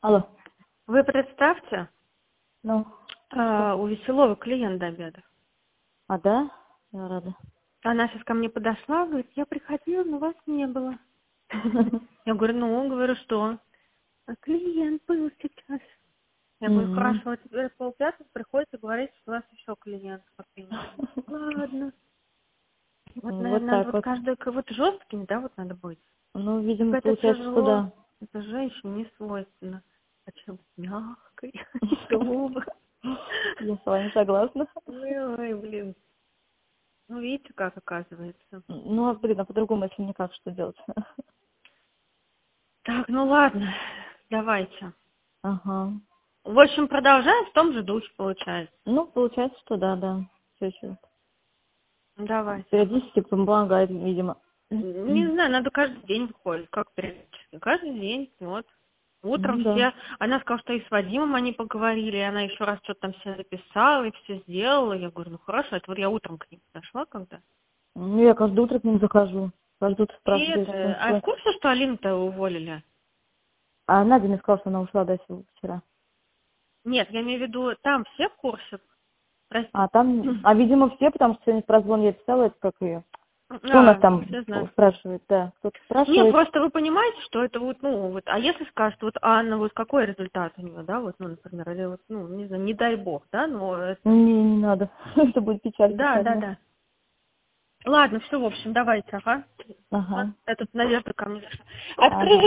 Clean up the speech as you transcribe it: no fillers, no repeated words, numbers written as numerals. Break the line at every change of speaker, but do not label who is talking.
Алло.
Вы представьте,
Ну,
у Веселова клиент до обеда.
да? Я рада.
Она сейчас ко мне подошла, говорит, я приходила, но вас не было. Я говорю, говорю, что? А клиент был сейчас. Я говорю, хорошо, а теперь в 4:30 приходите говорить, что у вас еще клиент. Ладно. Вот,
Вот
наверное, надо
так
вот
вот.
каждый, вот жестким, да, вот надо быть.
Ну, видимо,
Это
получается, что
тяжело.
да.
Это женщине не свойственно. Хочу быть мягкой, грубой.
Я с вами согласна.
Ой, блин. Ну, видите, как оказывается.
Ну, блин, а по-другому, если никак, что делать?
Так, ну ладно, давайте.
Ага.
В общем, продолжаем в том же духе, получается.
Ну, получается, что да. Все еще.
Давайте.
Периодически помогает, видимо.
Не знаю, надо каждый день выходить, как периодически. Каждый день, вот. Утром
Ну, да.
все, она сказала, что и с Вадимом они поговорили, и она еще раз что-то там все записала и все сделала. Я говорю, ну хорошо, это вот я утром к ним подошла когда.
Ну, я каждое утро к ним захожу. Каждое утро
И
спрашиваю, что
это, а в
происходит.
курсе, что Алину-то уволили?
А Надя мне сказала, что она ушла до вчера.
Нет, я имею в виду, там все в курсе.
А
Простите.
там, видимо, все, потому что сегодня в прозвон я писала, это как ее. Кто у нас там
Все знают.
спрашивает, да, кто-то
Не,
спрашивает.
просто вы понимаете, что это вот, а если скажет, вот Анна, вот какой результат у нее, да, вот, например, или вот, не знаю, не дай бог, да, но это...
Не надо, это будет печаль тотальная.
Да. Ладно, все, в общем, давайте, ага.
Ага.
Этот Надежда ко мне зашла.
Ага.
Открыли